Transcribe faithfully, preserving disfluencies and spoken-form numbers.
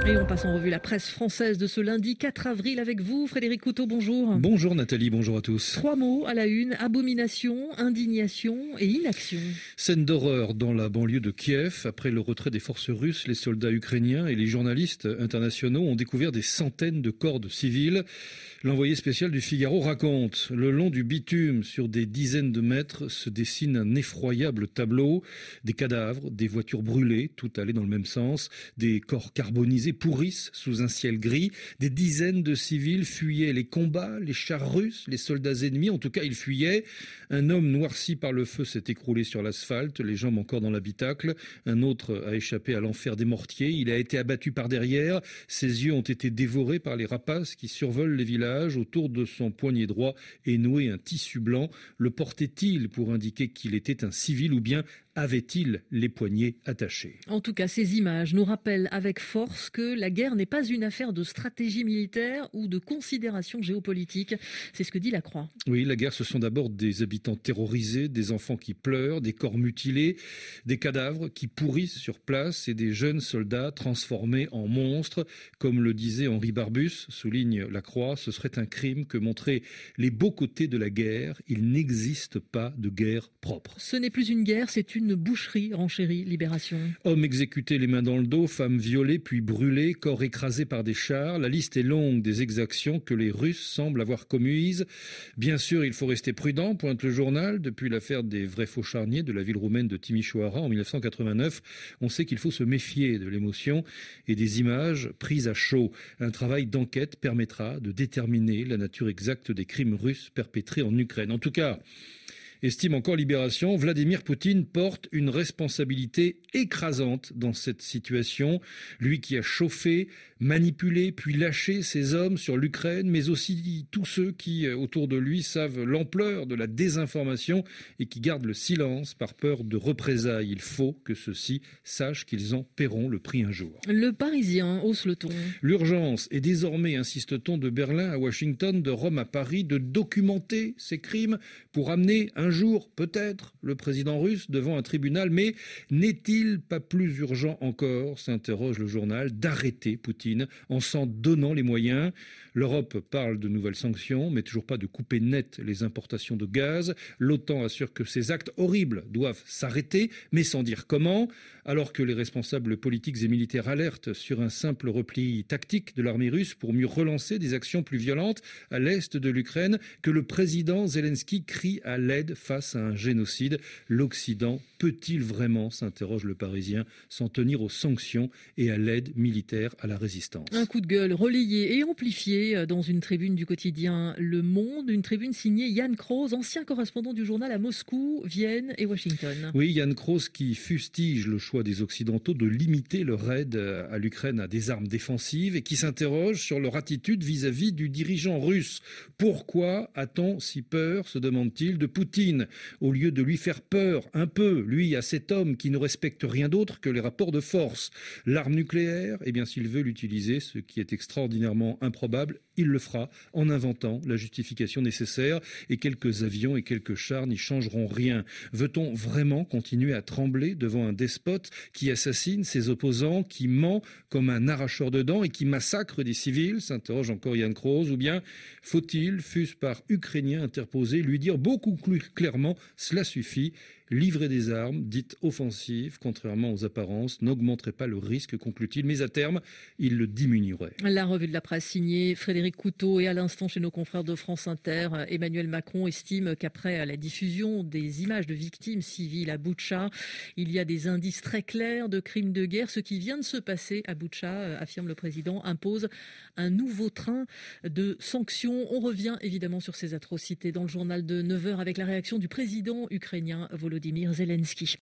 Et on passe en revue la presse française de ce lundi quatre avril avec vous, Frédéric Couteau, bonjour. Bonjour Nathalie, bonjour à tous. Trois mots à la une, abomination, indignation et inaction. Scène d'horreur dans la banlieue de Kiev. Après le retrait des forces russes, les soldats ukrainiens et les journalistes internationaux ont découvert des centaines de corps de civils. L'envoyé spécial du Figaro raconte, le long du bitume, sur des dizaines de mètres, se dessine un effroyable tableau. Des cadavres, des voitures brûlées, tout allait dans le même sens, des corps carbonisés pourrissent sous un ciel gris. Des dizaines de civils fuyaient les combats, les chars russes, les soldats ennemis. En tout cas, ils fuyaient. Un homme noirci par le feu s'est écroulé sur l'asphalte, les jambes encore dans l'habitacle. Un autre a échappé à l'enfer des mortiers. Il a été abattu par derrière. Ses yeux ont été dévorés par les rapaces qui survolent les villages. Autour de son poignet droit est noué un tissu blanc. Le portait-il pour indiquer qu'il était un civil ou bien avait-il les poignets attachés? En tout cas, ces images nous rappellent avec force que la guerre n'est pas une affaire de stratégie militaire ou de considération géopolitique. C'est ce que dit la Croix. Oui, la guerre, ce sont d'abord des habitants terrorisés, des enfants qui pleurent, des corps mutilés, des cadavres qui pourrissent sur place et des jeunes soldats transformés en monstres. Comme le disait Henri Barbus, souligne la Croix, ce serait un crime que montrer les beaux côtés de la guerre. Il n'existe pas de guerre propre. Ce n'est plus une guerre, c'est une Une boucherie, renchérit Libération. Hommes exécutés les mains dans le dos, femmes violées puis brûlées, corps écrasés par des chars. La liste est longue des exactions que les Russes semblent avoir commises. Bien sûr, il faut rester prudent, pointe le journal. Depuis l'affaire des vrais faux charniers de la ville roumaine de Timișoara en mille neuf cent quatre-vingt-neuf, on sait qu'il faut se méfier de l'émotion et des images prises à chaud. Un travail d'enquête permettra de déterminer la nature exacte des crimes russes perpétrés en Ukraine. En tout cas, estime encore Libération, Vladimir Poutine porte une responsabilité écrasante dans cette situation. Lui qui a chauffé, manipulé, puis lâché ses hommes sur l'Ukraine, mais aussi tous ceux qui, autour de lui, savent l'ampleur de la désinformation et qui gardent le silence par peur de représailles. Il faut que ceux-ci sachent qu'ils en paieront le prix un jour. Le Parisien hausse le ton. L'urgence est désormais, insiste-t-on, de Berlin à Washington, de Rome à Paris, de documenter ces crimes pour amener un jour, peut-être, le président russe devant un tribunal. Mais n'est-il pas plus urgent encore, s'interroge le journal, d'arrêter Poutine en s'en donnant les moyens? L'Europe parle de nouvelles sanctions, mais toujours pas de couper net les importations de gaz. L'OTAN assure que ces actes horribles doivent s'arrêter, mais sans dire comment. Alors que les responsables politiques et militaires alertent sur un simple repli tactique de l'armée russe pour mieux relancer des actions plus violentes à l'est de l'Ukraine, que le président Zelensky crie à l'aide face à un génocide. L'Occident peut-il vraiment, s'interroge le Parisien, s'en tenir aux sanctions et à l'aide militaire à la résistance? Un coup de gueule relayé et amplifié dans une tribune du quotidien Le Monde, une tribune signée Yann Kroos, ancien correspondant du journal à Moscou, Vienne et Washington. Oui, Yann Kroos qui fustige le choix des Occidentaux de limiter leur aide à l'Ukraine à des armes défensives et qui s'interroge sur leur attitude vis-à-vis du dirigeant russe. Pourquoi a-t-on si peur, se demande-t-il, de Poutine, au lieu de lui faire peur un peu, lui, à cet homme qui ne respecte rien d'autre que les rapports de force? L'arme nucléaire, eh bien, s'il veut l'utiliser, ce qui est extraordinairement improbable, il le fera en inventant la justification nécessaire et quelques avions et quelques chars n'y changeront rien. Veut-on vraiment continuer à trembler devant un despote qui assassine ses opposants, qui ment comme un arracheur de dents et qui massacre des civils, s'interroge encore Yann Kroos, ou bien faut-il, fût-ce par Ukrainien interposé, lui dire beaucoup plus clairement, cela suffit, livrer des armes dites offensives, contrairement aux apparences, n'augmenterait pas le risque, conclut-il, mais à terme, il le diminuerait. La revue de la presse signée Frédéric Couteau et à l'instant chez nos confrères de France Inter, Emmanuel Macron estime qu'après la diffusion des images de victimes civiles à Boutcha, il y a des indices très clairs de crimes de guerre. Ce qui vient de se passer à Boutcha, affirme le président, impose un nouveau train de sanctions. On revient évidemment sur ces atrocités dans le journal de neuf heures avec la réaction du président ukrainien Volodymyr Zelensky.